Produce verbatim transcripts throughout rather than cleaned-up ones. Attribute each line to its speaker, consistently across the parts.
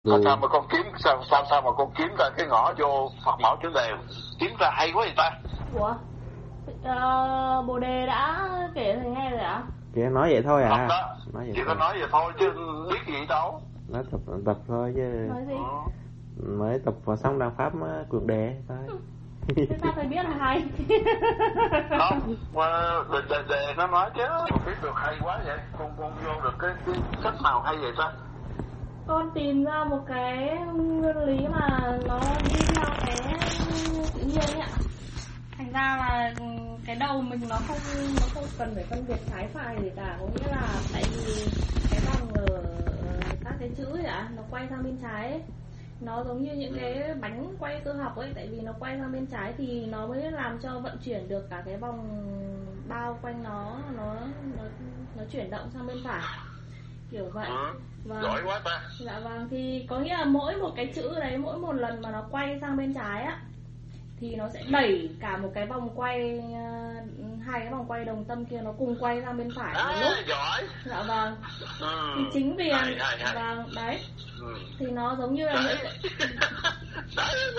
Speaker 1: Mà sao mà con kiếm sao sao sao mà con kiếm ra cái ngõ vô Phật mẫu chuẩn đề, kiếm ra hay quá vậy ta?
Speaker 2: Ủa? Ờ, Bồ Đề đã kể thầy nghe rồi ạ?
Speaker 3: Chỉ nói vậy thôi à?
Speaker 1: Đó.
Speaker 3: Nói vậy
Speaker 1: chỉ
Speaker 3: thôi.
Speaker 1: có nói vậy thôi chứ biết gì đâu.
Speaker 3: Nói tập tập thôi chứ.
Speaker 2: Nói gì?
Speaker 3: Ừ. Mới tập vào xong đăng pháp cuộc đề thôi.
Speaker 2: Thế sao thầy biết là hay?
Speaker 1: Không, mà đề, đề, đề nó nói chứ. Con biết được hay quá vậy. Con con vô được cái, cái cách nào hay vậy ta?
Speaker 2: Con tìm ra một cái nguyên lý mà nó đi theo cái tự nhiên ấy ạ. Thành ra là cái đầu mình nó không nó không cần phải phân biệt trái phải gì cả, có nghĩa là tại vì cái vòng ở các cái chữ ấy ạ, nó quay sang bên trái ấy. Nó giống như những cái bánh quay cơ học ấy, tại vì nó quay sang bên trái thì nó mới làm cho vận chuyển được cả cái vòng bao quanh nó nó nó, nó chuyển động sang bên phải, kiểu vậy.
Speaker 1: Ừ.
Speaker 2: Vâng.
Speaker 1: Giỏi quá ta.
Speaker 2: Dạ vâng, thì có nghĩa là mỗi một cái chữ đấy, mỗi một lần mà nó quay sang bên trái á thì nó sẽ đẩy cả một cái vòng quay, uh, hai cái vòng quay đồng tâm kia nó cùng quay sang bên phải một lúc.
Speaker 1: À, giỏi.
Speaker 2: Dạ vâng.
Speaker 1: Ừ.
Speaker 2: Thì chính vì
Speaker 1: hay, hay, hay.
Speaker 2: vâng, đấy.
Speaker 1: Ừ.
Speaker 2: Thì nó giống như là
Speaker 1: đấy.
Speaker 2: những
Speaker 1: đấy.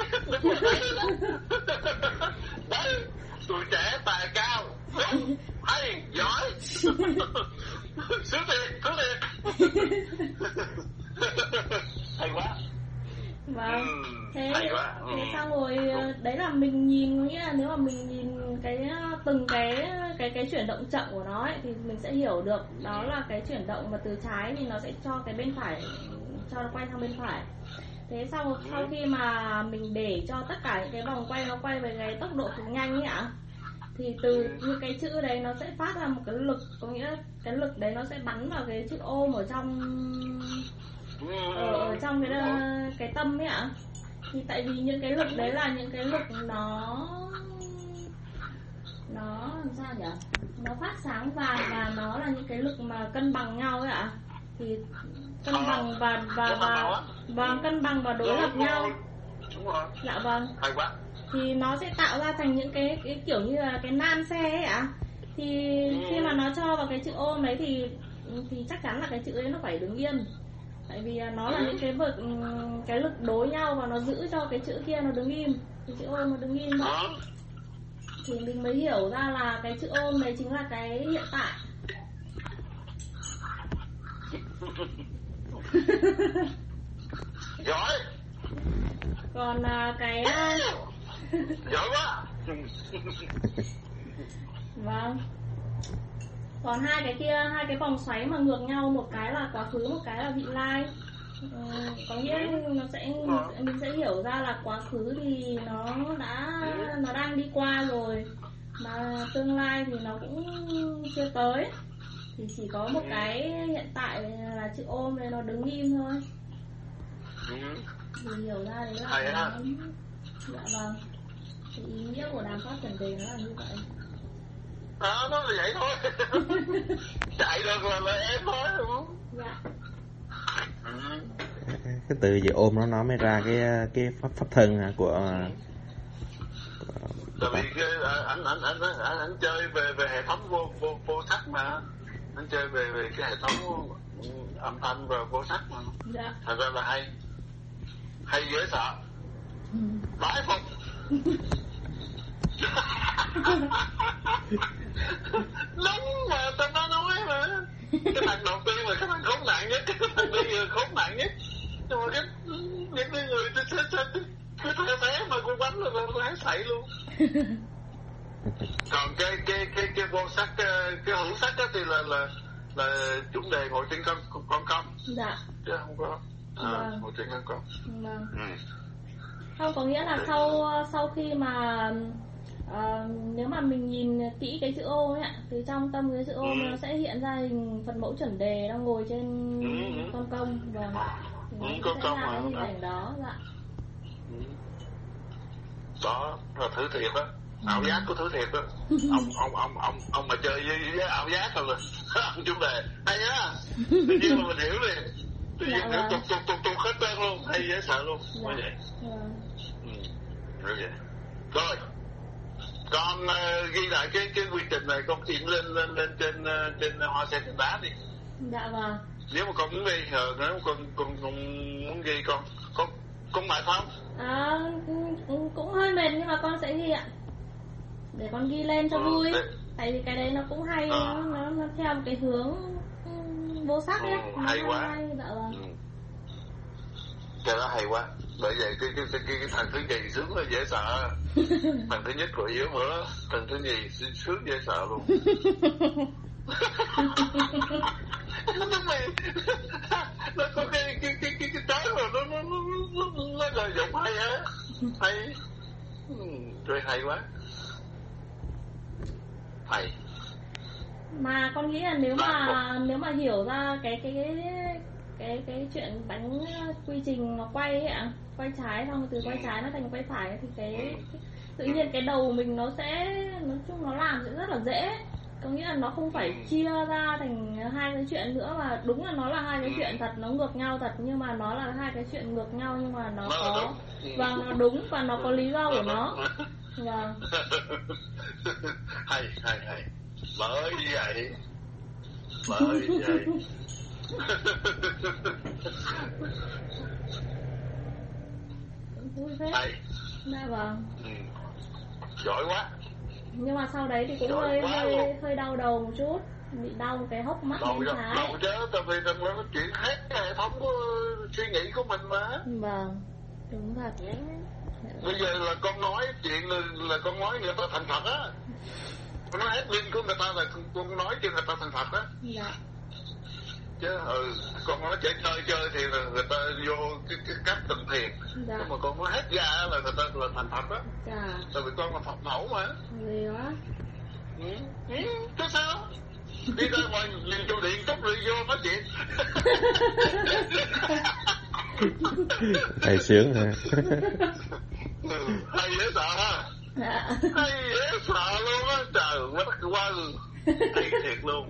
Speaker 1: đấy. Tuổi trẻ tài cao. Đúng. Hay, giỏi. Sướng thiệt, sướng thiệt. Hay quá.
Speaker 2: Vâng.
Speaker 1: Ừ,
Speaker 2: thế
Speaker 1: hay quá. Ừ.
Speaker 2: Thế xong rồi đấy là mình nhìn, nghĩa là nếu mà mình nhìn cái từng cái cái cái chuyển động chậm của nó ấy, thì mình sẽ hiểu được đó là cái chuyển động mà từ trái thì nó sẽ cho cái bên phải, cho nó quay sang bên phải. Thế sau sau khi mà mình để cho tất cả những cái vòng quay nó quay về cái tốc độ cực nhanh ấy ạ, thì từ những cái chữ đấy nó sẽ phát ra một cái lực, có nghĩa cái lực đấy nó sẽ bắn vào cái chữ ôm ở trong ở, ở trong cái cái tâm ấy ạ. Thì tại vì những cái lực đấy là những cái lực nó nó làm sao nhỉ, nó phát sáng vàng và nó là những cái lực mà cân bằng nhau ấy ạ. Thì cân bằng và và và và cân bằng và đối lập nhau.
Speaker 1: Đúng rồi.
Speaker 2: Dạ vâng.
Speaker 1: Hay quá.
Speaker 2: Thì nó sẽ tạo ra thành những cái cái kiểu như là cái nan xe ấy ạ. Thì khi mà nó cho vào cái chữ ôm đấy thì thì chắc chắn là cái chữ đấy nó phải đứng yên. Tại vì nó là những cái vực, cái lực đối nhau và nó giữ cho cái chữ kia nó đứng im, cái chữ ôm nó đứng im đó. Thì mình mới hiểu ra là cái chữ ôm đấy chính là cái hiện tại.
Speaker 1: Giỏi.
Speaker 2: Còn cái
Speaker 1: giỏi quá.
Speaker 2: Vâng. Còn hai cái kia, hai cái vòng xoáy mà ngược nhau, một cái là quá khứ, một cái là vị lai. Ừ, có nghĩa nó sẽ mình sẽ hiểu ra là quá khứ thì nó đã nó đang đi qua rồi, mà tương lai thì nó cũng chưa tới, thì chỉ có một cái hiện tại là chữ ôm này nó đứng im thôi. Mình hiểu ra đấy là
Speaker 1: hay
Speaker 2: nó... Dạ vâng. Thì ý nghĩa của đàm pháp chuẩn đề nó là như vậy.
Speaker 1: Đó, nó là vậy thôi. Chạy được là, là em thôi đúng không?
Speaker 2: Dạ.
Speaker 1: Ừ.
Speaker 3: Cái từ gì ôm nó nó mới ra cái cái pháp pháp thân của.
Speaker 1: Tại vì cái, anh, anh, anh, anh, anh chơi về về hệ thống vô vô vô sắc mà. Anh chơi về về cái hệ thống âm thanh và vô sắc mà.
Speaker 2: Dạ.
Speaker 1: Thật ra là hay. Hay dễ sợ.
Speaker 2: Ừ.
Speaker 1: Bái phục. Đúng mà tao nó nói mà. Cái thằng đầu tiên là cái thằng khốn nạn nhất, cái thằng bây giờ khốn nạn nhất. Nhưng mà cái những cái người cái thế thế mà cô bánh là tôi hái sậy luôn. Còn cái cái cái cái vô sắc, cái, cái hữu sắc đó thì là là là chủ đề ngồi trên con con con.
Speaker 2: Dạ.
Speaker 1: Chứ không có. À, vâng. Ngồi trên con con.
Speaker 2: Vâng.
Speaker 1: Ừ.
Speaker 2: Không, có nghĩa là sau sau khi mà uh, nếu mà mình nhìn kỹ cái chữ ô ấy ạ, thì trong tâm cái chữ ô ừ. nó sẽ hiện ra hình Phật mẫu chuẩn đề đang ngồi trên ừ. con công. Vâng.
Speaker 1: Ừ,
Speaker 2: nó
Speaker 1: con
Speaker 2: sẽ
Speaker 1: công
Speaker 2: ra
Speaker 1: mà.
Speaker 2: cái hình ảnh đó. Dạ.
Speaker 1: Ừ. Đó là thứ thiệt đó. Ảo giác của thứ thiệt đó. ông ông ông ông ông mà chơi với, với ảo giác rồi là ông chủ đề hay á. Tự nhiên mà mình hiểu liền. Tự nhiên hiểu tục tục tục tục hết trơn luôn, hay dễ sợ luôn. Dạ. Như vậy.
Speaker 2: Dạ.
Speaker 1: Ừ. Như vậy. Rồi. Con uh, ghi lại cái cái quy trình này, con tìm lên lên lên trên uh, trên hoa sen trên đá đi.
Speaker 2: Dạ vâng.
Speaker 1: nếu mà con muốn đi, ờ, nếu mà con con con muốn ghi con con con mệt không?
Speaker 2: À, cũng hơi mệt nhưng mà con sẽ ghi ạ, để con ghi lên cho
Speaker 1: ừ,
Speaker 2: vui.
Speaker 1: để...
Speaker 2: Tại vì cái đấy nó cũng hay,
Speaker 1: à.
Speaker 2: nó, nó theo một cái hướng vô sắc ấy.
Speaker 1: ừ, hay quá.
Speaker 2: Hay, dạ vâng.
Speaker 1: ừ. Cái đó hay quá. Bởi vậy cái cái cái, cái, cái thằng thứ nhì sướng là dễ sợ. Thằng thứ nhất của yếu nữa, thằng thứ nhì sướng dễ sợ luôn. Nó mày nó có cái cái cái cái cái trái mà nó nó nó nó nó lợi dụng hay á, hay. Ừ, rồi hay quá. Hay.
Speaker 2: Mà con nghĩ là nếu mà nếu mà hiểu ra cái cái cái cái cái chuyện bánh quy trình nó quay ấy ạ, quay trái xong từ quay trái nó thành quay phải thì cái, cái tự nhiên cái đầu mình nó sẽ nói chung nó làm sẽ rất là dễ. Có nghĩa là nó không phải chia ra thành hai cái chuyện nữa, mà đúng là nó là hai cái chuyện thật, nó ngược nhau thật, nhưng mà nó là hai cái chuyện ngược nhau nhưng mà nó có và nó đúng và nó có lý do của nó. Vâng.
Speaker 1: Hay hay hay. Bởi vậy bởi vậy
Speaker 2: Vui phết.
Speaker 1: hay.
Speaker 2: Dạ vâng.
Speaker 1: Ừ. Giỏi quá.
Speaker 2: Nhưng mà sau đấy thì cũng
Speaker 1: Giỏi
Speaker 2: hơi hơi
Speaker 1: luôn.
Speaker 2: hơi đau đầu một chút, bị đau cái hốc mắt
Speaker 1: Đầu,
Speaker 2: bên trái.
Speaker 1: đầu chứ, tại vì nó nó chuyện hết cái hệ thống suy nghĩ của mình mà.
Speaker 2: Vâng, đúng thật.
Speaker 1: Bây giờ là con nói chuyện là, là con nói người ta thành thật á. Con nói hết linh của người ta là con nói cho người ta thành thật á.
Speaker 2: Dạ.
Speaker 1: Chứ ừ, con nói chơi chơi chơi thì là người ta vô cái, cái cách tình thiền.
Speaker 2: Dạ.
Speaker 1: Nhưng mà con nói hết ra là người ta là thành thật á.
Speaker 2: Dạ.
Speaker 1: Tại vì con là Phật mẫu mà.
Speaker 2: Gì quá.
Speaker 1: Ừ, ừ, chứ sao? Đi ra ngoài nhìn trụ điện chút rồi vô nói chuyện.
Speaker 3: Hay sướng hả?
Speaker 1: Ừ, hay dễ sợ ha.
Speaker 2: Dạ.
Speaker 1: Hay dễ sợ luôn á. Trời quá đất quá. Hay thiệt luôn.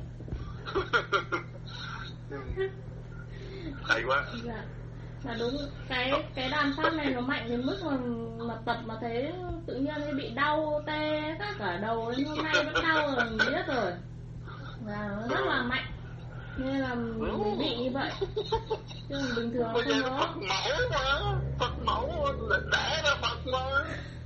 Speaker 1: Hay quá.
Speaker 2: Dạ. Mà đúng, cái cái đàn pháp này nó mạnh đến mức mà mà tập mà thấy tự nhiên nó bị đau tê tất cả đầu, hôm nay vẫn đau rồi mình biết rồi. Và nó rất là mạnh, nên là mình bị như vậy. Chứ bình thường
Speaker 1: Bây giờ
Speaker 2: không
Speaker 1: Phật
Speaker 2: có.
Speaker 1: mẫu mà, Phật mẫu là đẻ ra Phật mà.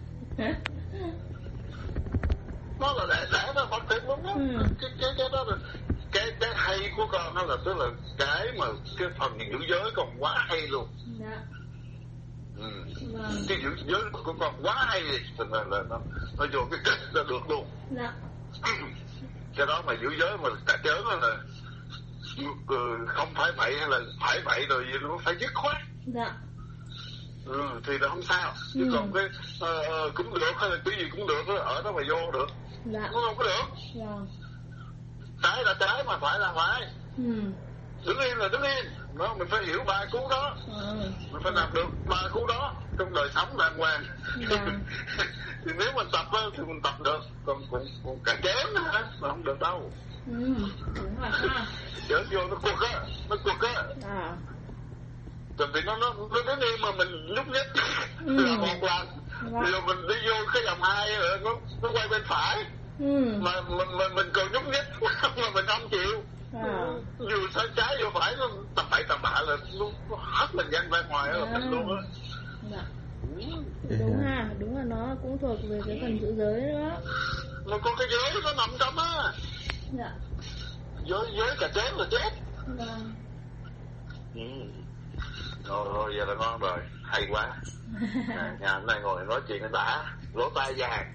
Speaker 1: Nó là đẻ đẻ ra Phật thiệt luôn á.
Speaker 2: Ừ.
Speaker 1: Cái cái cái đó là cái cái hay của con nó là tức là cái mà cái phần giữ giới còn quá hay luôn.
Speaker 2: Dạ.
Speaker 1: Ừ.
Speaker 2: Vâng.
Speaker 1: Cái giữ giới của con quá hay thì là, là nó nó vô cái kết là được luôn.
Speaker 2: Dạ.
Speaker 1: Cái đó mà giữ giới mà cả chớn là không phải vậy hay là phải vậy rồi gì nó phải dứt khoát.
Speaker 2: Dạ.
Speaker 1: Ừ, thì nó không sao. Chứ
Speaker 2: Ừ.
Speaker 1: còn cái uh, cũng được hay là cái gì cũng được, ở đó mà vô được.
Speaker 2: Dạ.
Speaker 1: Nó không có được.
Speaker 2: Vâng.
Speaker 1: Trái là trái mà phải là phải.
Speaker 2: Ừ.
Speaker 1: Đứng yên là đứng yên. Đó, mình phải hiểu ba cú đó.
Speaker 2: Ừ.
Speaker 1: Mình phải làm được ba cú đó trong đời sống đàng hoàng.
Speaker 2: Dạ.
Speaker 1: Thì nếu mình tập á, thì mình tập được. Còn còn, còn cả chém nữa hả? Mà không được đâu.
Speaker 2: Ừ. Đúng rồi ha.
Speaker 1: Chém vô nó quật á. Nó quật á.
Speaker 2: À.
Speaker 1: Tại vì nó nó nó đứng yên mà mình lúc nhất
Speaker 2: Ừ.
Speaker 1: là một lần.
Speaker 2: Vâng.
Speaker 1: Rồi mình đi vô cái vòng hai rồi nó nó quay bên phải.
Speaker 2: Ừ.
Speaker 1: Mà mình mình, mình còn nhúc nhích mà mình không chịu.
Speaker 2: À.
Speaker 1: Dù sai trái vô phải nó tầm bậy tầm bạ là nó, nó hất mình văng ra ngoài là mình luôn á.
Speaker 2: Dạ. Đúng ha, đúng là nó cũng thuộc về cái phần giữ giới nữa.
Speaker 1: Mà có cái giới nó nằm trong á.
Speaker 2: Dạ.
Speaker 1: Giới giới cả chết là chết.
Speaker 2: Vâng.
Speaker 1: Ừ. Rồi rồi giờ là ngon rồi, hay quá. À, nhà hôm nay ngồi nói chuyện nó đã, lỗ tai vàng.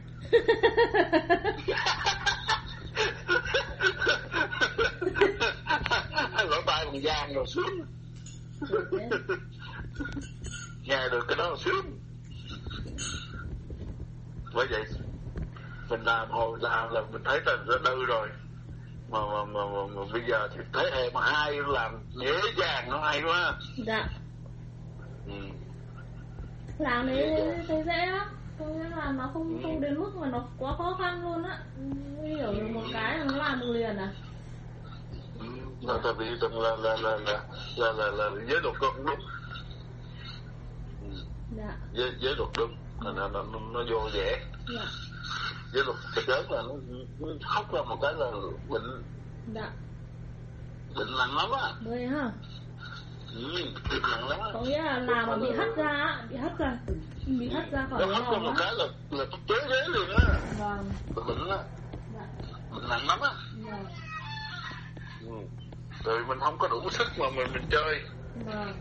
Speaker 1: Lỗ tai còn vàng rồi sướng. Nghe được cái đó là sướng. Bởi vậy mình làm hồi làm là mình thấy là nó đư rồi. Mà, mà, mà, mà, mà bây giờ thì thế hệ mà hai làm dễ dàng nó hay quá.
Speaker 2: Dạ.
Speaker 1: Ừ.
Speaker 2: Làm đấy thấy dễ lắm. Có nghĩa là nó không
Speaker 1: Ừ.
Speaker 2: không đến mức mà nó quá khó khăn luôn á. Hiểu được một cái là nó làm được liền à.
Speaker 1: Ừ. Là tại vì là là là là là là, là, là giới luật con đúng. Ừ.
Speaker 2: Dạ.
Speaker 1: Giới, giới luật đúng. Nó, nó, nó, nó vô dễ.
Speaker 2: Dạ.
Speaker 1: Giới luật cái lớn là nó, nó khóc ra một cái là bệnh.
Speaker 2: Dạ.
Speaker 1: Bệnh nặng lắm á.
Speaker 2: Vậy hả?
Speaker 1: Ừ, bệnh nặng lắm á.
Speaker 2: Có nghĩa là làm mà bị hất ra á, bị hất ra, bị hất ra khỏi
Speaker 1: nó hất ra một cái là là chế ghế liền á.
Speaker 2: Vâng.
Speaker 1: Bệnh á.
Speaker 2: Dạ.
Speaker 1: Bệnh nặng lắm á.
Speaker 2: Vâng.
Speaker 1: Ừ. Rồi mình không có đủ sức mà mình mình chơi.
Speaker 2: Vâng.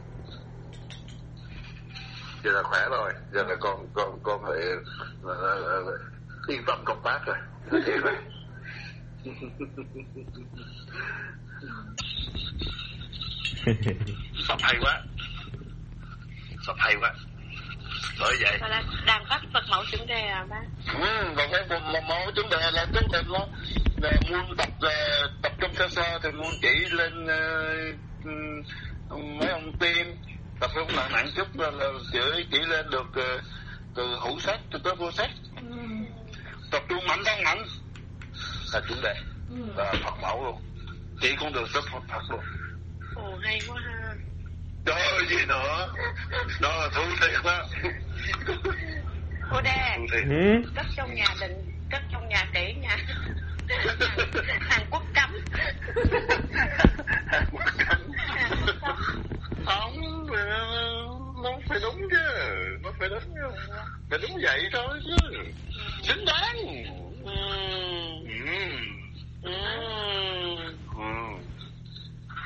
Speaker 1: Giờ là khỏe rồi, giờ là con con con phải là, là, là, là, yên tâm công tác rồi, nói chuyện rồi. Sập hay quá, sập hay quá. Bởi vậy.
Speaker 4: Và là đang bắt Phật mẫu chuẩn đề à ba?
Speaker 1: Ừ, còn cái Phật mẫu chuẩn đề là tốt đẹp lắm. Là muốn tập tập trong sơ sơ thì muốn chỉ lên uh, mấy ông tim. Tập trung nặng nặng chút là, là chỉ, chỉ lên được uh, từ hữu sắc cho tới vô sắc.
Speaker 2: Ừ.
Speaker 1: Tập trung mạnh tăng mạnh là chủ đề.
Speaker 2: Ừ.
Speaker 1: Là Phật mẫu luôn, chỉ con đường tới Phật Phật luôn.
Speaker 4: Ồ hay quá ha.
Speaker 1: Trời ơi gì nữa, đó là thú thiệt đó.
Speaker 4: Cô Đê,
Speaker 3: Ừ.
Speaker 4: cất trong nhà định, cất trong nhà kỹ nha. Hàn Quốc cấm.
Speaker 1: Hàn Quốc cấm. Không, nó phải đúng chứ, nó phải đúng chứ, phải đúng vậy thôi chứ.